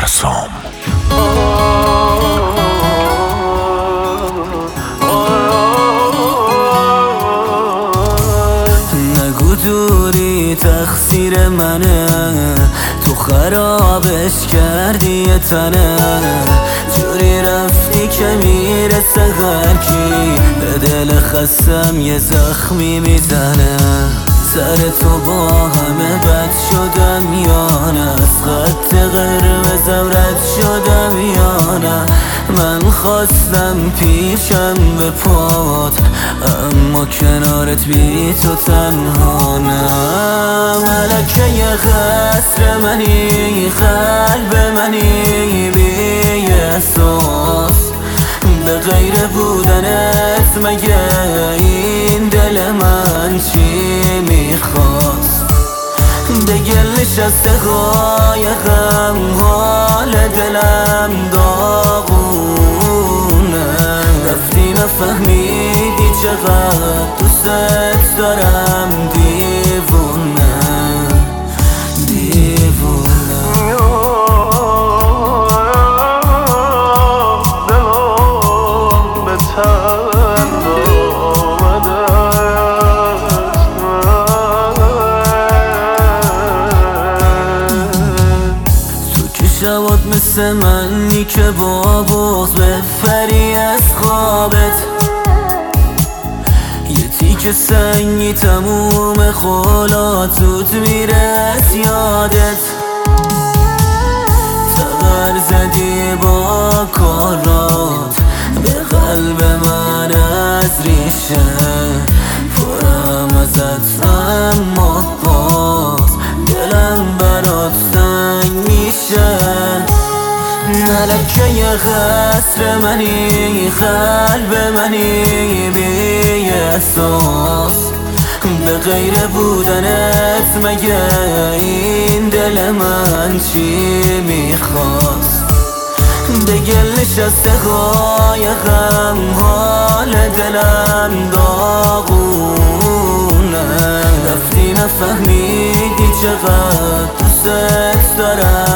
ترسام. نگو دوری تقصیر منه، تو خرابش کردی یه تنه. جوری رفتی که میرسه هر کی به دل خستم یه زخمی میزنه. سر تو با همه بد شدم یا نه، از خط قرمزم رد شدم یا نه. من خواستم پیشم به پات، اما کنارت بی تو تنها نه. ملکه قصر منی، قلب منی بی احساس. به غیر بودنت مگه این دل من چی میخواست؟ دگل نشسته قایقم، حال دلم داغونه. رفتی نفهمیدی چقدر دوست دارم، دیوونه دیوونه. دلم به تن آمده شبات مثل منی که با بغض بپری از خوابت. یه تیک سنگی تموم خلات زود میره از یادت. تبر زدی با کارات به قلب من از ریشه. پرم ازت اما باز دلم برات تنگ میشه. ملکه قصر منی، قلب منی بی احساس. به غیر بودنت مگه این دل من چی میخواست؟ دگل نشسته قایقم، حال دلم داغونه. رفتی نفهمیدی چقدر دوست دارم،